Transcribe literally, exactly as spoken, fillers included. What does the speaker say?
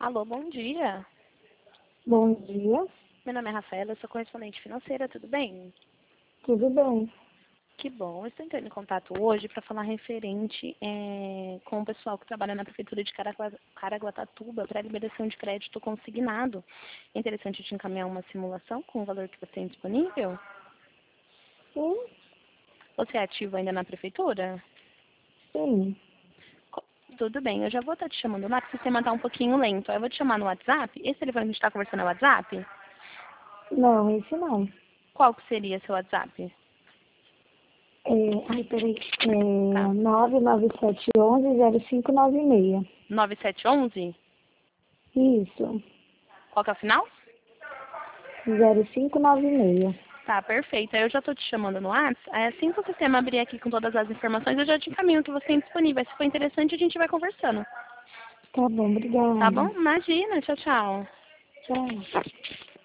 Alô, bom dia. Bom dia, Meu nome é Rafaela, eu sou correspondente financeira, tudo bem? tudo bem? Que bom. Eu estou entrando em contato hoje para falar referente é, com o pessoal que trabalha na Prefeitura de Caragua- Caraguatatuba para liberação de crédito consignado. É interessante te encaminhar uma simulação com o valor que você tem disponível? Sim, Você é ativo ainda na Prefeitura? sim. Co- Tudo bem, eu já vou estar te chamando lá, porque o sistema está um pouquinho lento. Eu vou te chamar no WhatsApp. Esse telefone que a gente está conversando é o WhatsApp? Não, esse não. Qual que seria seu WhatsApp? É, ai, peraí. É, Tá. nove nove sete um um zero cinco nove seis. nove sete um um? Isso, Qual que é o final? zero cinco nove seis. Tá, perfeito. Aí eu já estou te chamando no WhatsApp. Aí assim que o sistema abrir aqui com todas as informações, eu já te encaminho o que você tem disponível. Se for interessante, a gente vai conversando. Tá bom, Tá bom? obrigada. Imagina. Tchau, tchau. Tchau.